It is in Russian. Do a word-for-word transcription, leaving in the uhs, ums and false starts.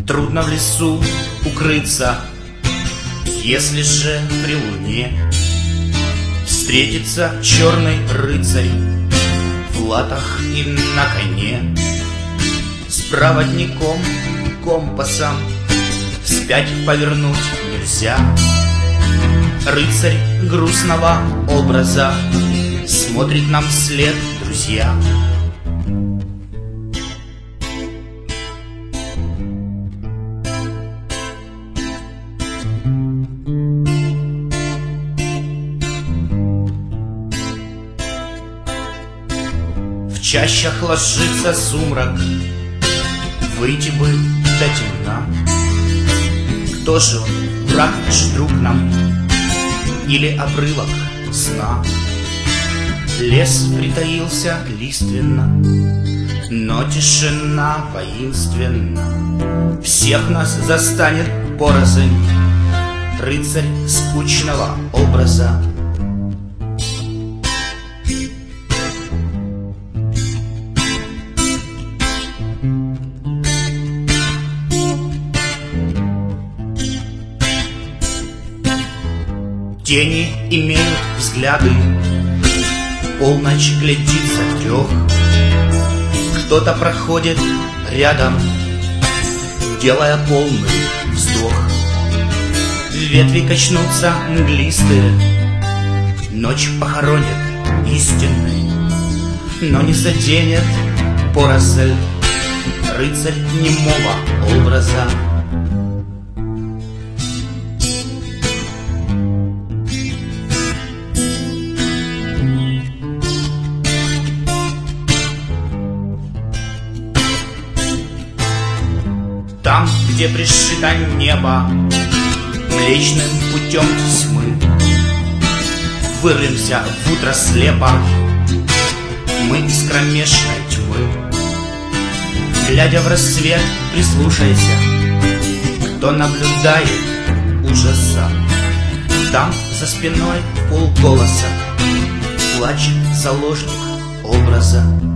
Трудно в лесу укрыться, если же при луне встретится черный рыцарь в латах и на коне, с проводником, компасом вспять повернуть нельзя. Рыцарь грустного образа смотрит нам вслед, друзья. В чащах ложится сумрак, выйти бы до темна. Кто же он, враг наш, друг нам, или обрывок сна? Лес притаился лиственно, но тишина воинственна. Всех нас застанет порознь рыцарь скучного образа. Тени имеют взгляды, полночь глядит за трех. Кто-то проходит рядом, делая полный вздох. Ветви качнутся мглистые, ночь похоронит истинный, но не заденет поросль рыцарь немого образа. Там, где пришито небо млечным путем тьмы, вырвемся в утро слепо мы из кромешной тьмы. Глядя в рассвет, прислушайся, кто наблюдает ужаса. Там за спиной полголоса плачет заложник образа.